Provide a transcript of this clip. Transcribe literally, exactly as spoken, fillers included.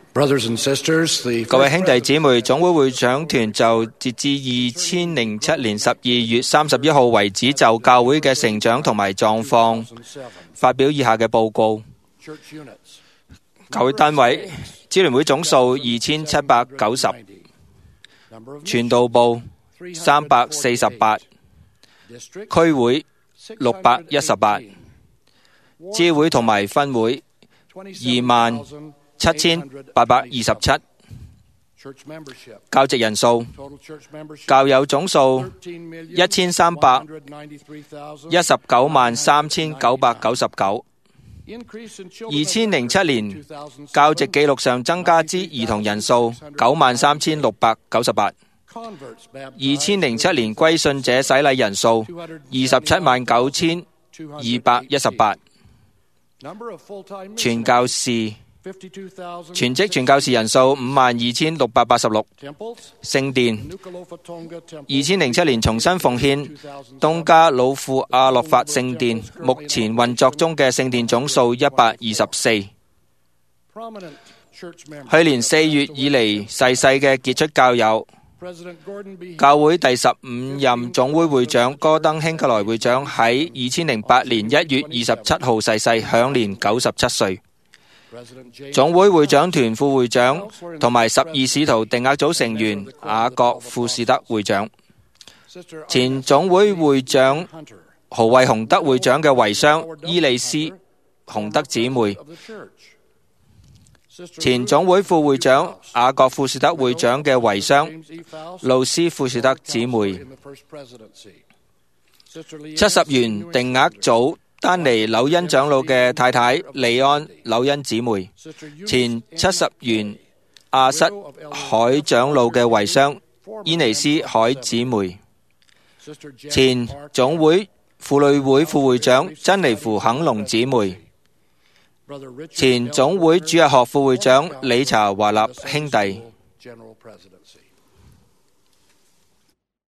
Brothers and sisters, the 各位兄弟姊妹，總會會長團就截至二千零七年十二月三十一號為止，就教會嘅成長同埋狀況發表以下嘅報告。教會單位支聯會總數二千七百九十，傳道部三百四十八，區會六百一十八，支會同埋分會二萬七千八百二十七，教籍人數，教友總數一千三百一十九萬三千九百九十九。二千零七年教籍記錄上增加之兒童人數九萬三千六百九十八。二千零七年歸信者洗禮人數二十七萬九千二百一十八。傳教士全職傳教士人數五萬二千六百八十六。聖殿二千零七年重新奉獻東加魯庫阿洛法聖殿，目前運作中嘅聖殿總數一百二十四。去年四月以嚟逝世嘅傑出教友，教會第十五任總會會長戈登興克萊會長喺二千零八年一月二十七號逝世，享年九十七歲。總會會長團副會長同埋十二使徒定額組成員雅各富士德會長，前總會會長豪惠洪德會長嘅遺孀伊利斯洪德姊妹，前總會副會長雅各富士德會長嘅遺孀露斯富士德姊妹，七十元定額組丹尼紐恩長老嘅太太利安紐恩姊妹，前七十元亞瑟海長老嘅遺孀伊尼斯海姊妹，前總會婦女會副會長珍妮芙肯龍姊妹，前總會主日學副會長理查華納兄弟。